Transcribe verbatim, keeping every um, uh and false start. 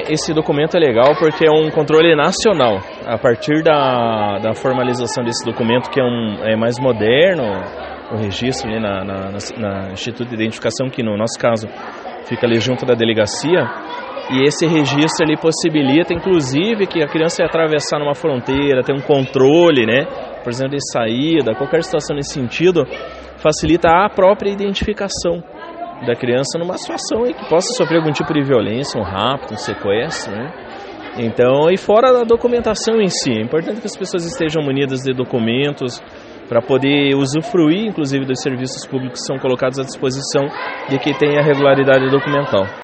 esse documento é legal porque é um controle nacional. A partir da, da formalização desse documento, que é, um, é mais moderno, o registro ali na, na, na Instituto de Identificação, que no nosso caso fica ali junto da delegacia, e esse registro ele possibilita, inclusive, que a criança ia atravessar numa fronteira, ter um controle, né, por exemplo, de saída, qualquer situação nesse sentido, facilita a própria identificação da criança numa situação em que possa sofrer algum tipo de violência, um rapto, um sequestro, né? Então, e fora da documentação em si, é importante que as pessoas estejam munidas de documentos para poder usufruir, inclusive, dos serviços públicos que são colocados à disposição de quem tem a regularidade documental.